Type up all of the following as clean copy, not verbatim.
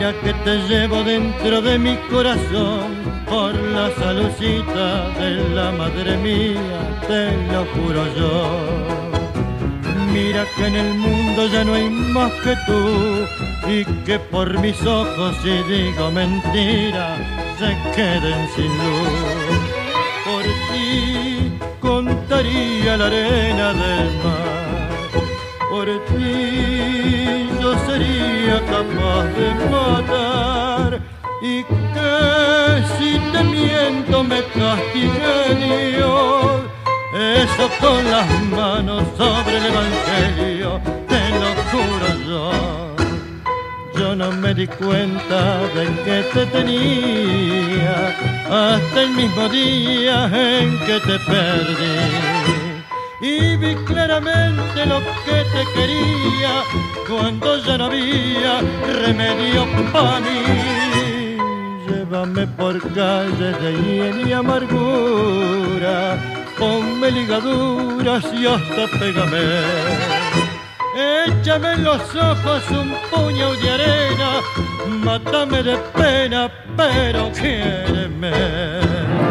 Mira que te llevo dentro de mi corazón, por la salucita de la madre mía, te lo juro yo. Mira que en el mundo ya no hay más que tú, y que por mis ojos, si digo mentira, se queden sin luz. Por ti contaría la arena del mar, por ti yo sería capaz de matar, y que si te miento me castigue Dios. Eso con las manos sobre el evangelio, te lo juro yo. Yo no me di cuenta de que te tenía hasta el mismo día en que te perdí. Y vi claramente lo que te quería cuando ya no había remedio para mí. Llévame por calles de hiel y amargura, ponme ligaduras y hasta pégame. Échame en los ojos un puño de arena, mátame de pena, pero quiéreme.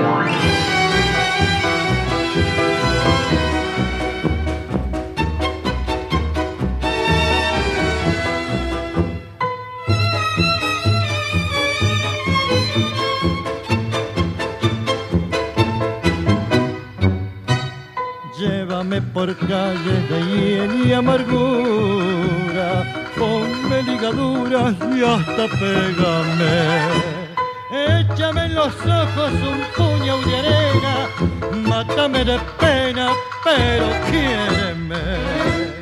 Llévame por calles de hiel y amargura, ponme ligaduras y hasta pégame. Échame en los ojos un puño de arena, mátame de pena, pero quiéreme.